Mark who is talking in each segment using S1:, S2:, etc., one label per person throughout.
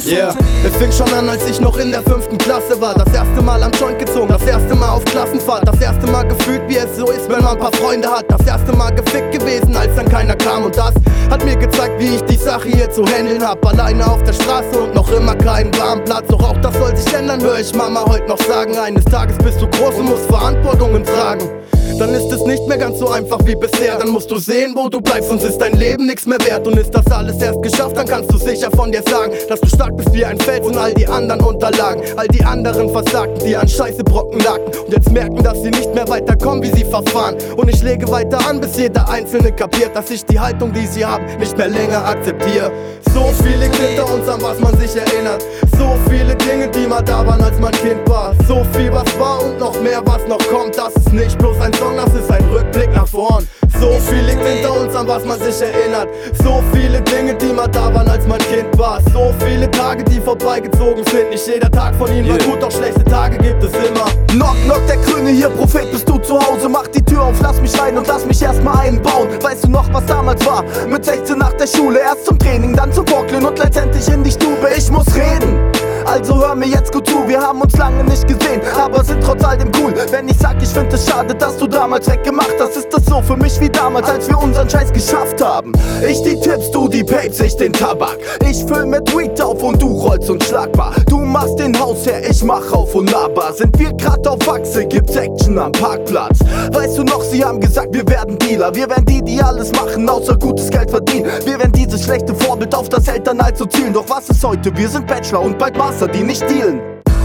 S1: Yeah, es fing schon an, als ich noch in der 5. Klasse war. Das erste Mal am Joint gezogen, das erste Mal auf Klassenfahrt. Das erste Mal gefühlt, wie es so ist, wenn man ein paar Freunde hat. Das erste Mal gefickt gewesen, als dann keiner kam. Und das hat mir gezeigt, wie ich die Sache hier zu handeln hab. Alleine auf der Straße und noch immer keinen warmen Platz. Doch auch das soll sich ändern, höre ich Mama heute noch sagen. Eines Tages bist du groß und musst Verantwortungen tragen. Dann ist es nicht mehr ganz so einfach wie bisher. Dann musst du sehen, wo du bleibst, sonst ist dein Leben nichts mehr wert. Und ist das alles erst geschafft, dann kannst du sicher von dir sagen, dass du stark bist wie ein Fels und all die anderen unterlagen. All die anderen versagten, die an Scheiße Brocken lagten und jetzt merken, dass sie nicht mehr weiterkommen, wie sie verfahren. Und ich lege weiter an, bis jeder Einzelne kapiert, dass ich die Haltung, die sie haben, nicht mehr länger akzeptiere. So viel liegt hinter uns, an was man sich erinnert. So viele Dinge, die mal da waren, als man Kind war. So viel, was war und noch mehr, was noch kommt. Das ist nicht bloß ein Song, das ist ein Rückblick nach vorn. So viel liegt hinter uns, an was man sich erinnert. So viele Dinge, die mal da waren, als man Kind war. So viele Tage, die vorbeigezogen sind. Nicht jeder Tag von ihnen war gut, doch schlechte Tage gibt es immer.
S2: Knock, knock, der Grüne hier, Prophet, bist du zu Hause? Mach die Tür auf, lass mich rein und lass mich erstmal einbauen. Weißt du noch, was damals war? Mit 16 nach der Schule, erst zum Training, dann zum Brooklyn und letztendlich in die Stube. Ich muss reden, also hör mir jetzt gut zu. Wir haben uns lange nicht gesehen, aber sind trotz all dem cool. Wenn ich sag, ich find es schade, dass du damals weggemacht hast, ist das so für mich wie damals, als wir unseren Scheiß geschafft haben. Ich die Tipps, du die Papes, ich den Tabak. Ich füll mit Weed auf und du rollst unschlagbar. Du machst den Hausherr, ich mach auf und nahbar. Sind wir grad auf Achse, gibt's Action am Parkplatz. Weißt du noch, sie haben gesagt, wir werden Dealer. Wir werden die, die alles machen, außer gutes Geld verdienen. Wir werden dieses schlechte Vorbild auf das Elternteil zu zielen. Doch was ist heute? Wir sind Bachelor und bald Master, die nicht dealen.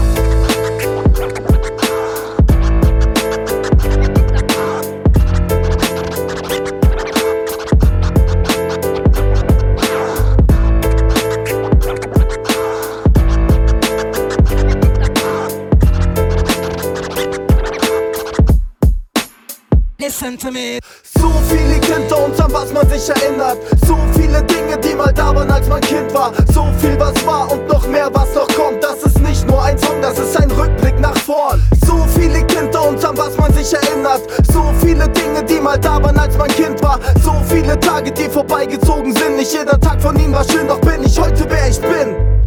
S3: Listen to me.
S2: So viel liegt hinter uns, an was man sich erinnert. So viele Dinge, die mal da waren, als man Kind war. So viel, was war und noch mehr, was noch kommt. Das ist nicht nur ein Song, das ist ein Rückblick nach vorn. So viel liegt hinter uns, an was man sich erinnert. So viele Dinge, die mal da waren, als man Kind war. So viele Tage, die vorbeigezogen sind. Nicht jeder Tag von ihnen war schön, doch bin ich heute, wer ich bin.